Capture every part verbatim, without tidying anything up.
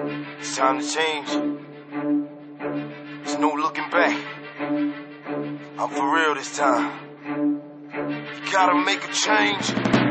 It's time to change. There's no looking back. I'm for real this time. You gotta make a change.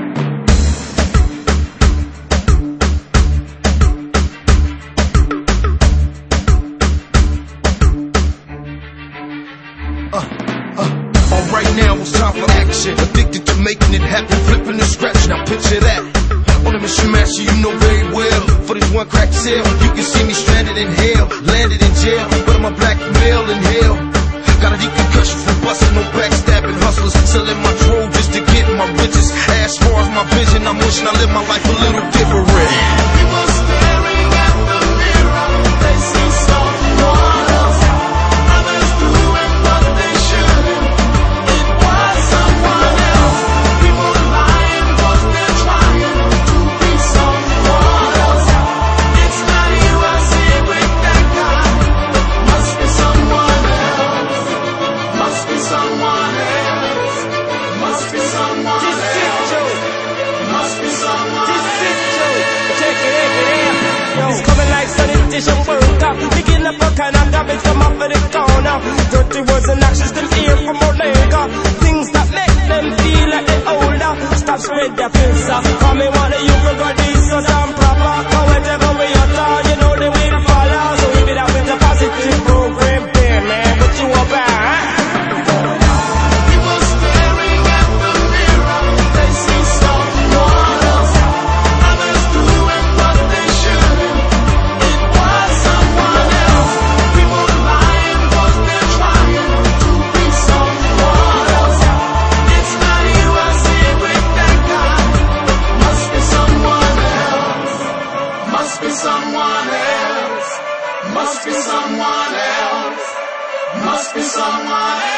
Right now it's time for action. Addicted to making it happen, flipping the scratch. Now picture that. On a mission master you know very well. For this one crack sale, you can see me stranded in hell, landed in jail, but I'm a black male in hell. Got a deep concussion from busting, no backstabbing hustlers, selling my troll just to get my riches. As far as my vision, I'm wishing I lived my life a little different. People staring at the mirror, they see someone else. Others doing what they shouldn't. It was someone else. People lying 'cause they're trying to be someone else. It's not you I see with that guy. Must be someone else. Must be someone else. Must be someone else. Must be someone else. Check it, it, it, it's coming like sanitation work up. Picking up a kind of garbage from up in the corner. Dirty words and actions them hear from Omega. Things that make them feel like they're older. Stop spread their pills up. Call me one of you forgot these so damn proper. Cause whenever we utter, you know they will follow. So we be that with the positive program there, man. What you about, huh? People staring at the mirror, they see someone else. Others doing what they shouldn't. It was someone else. People lying 'cause they're trying to be someone else. It's not you I see with that guy. Must be someone else. Must be someone else. Must be someone else. Must be someone else.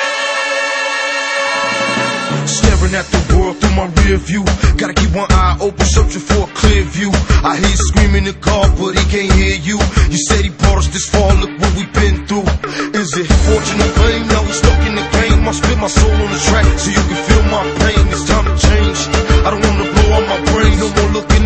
Staring at the world through my rear view. Gotta keep one eye open, searching for a clear view. I hear you screaming in the car, but he can't hear you. You said he brought us this far, look what we've been through. Is it fortune or fame? Now we stuck in the game. I spit my soul on the track so you can feel my pain. It's time to change. I don't wanna blow out my brain, no more looking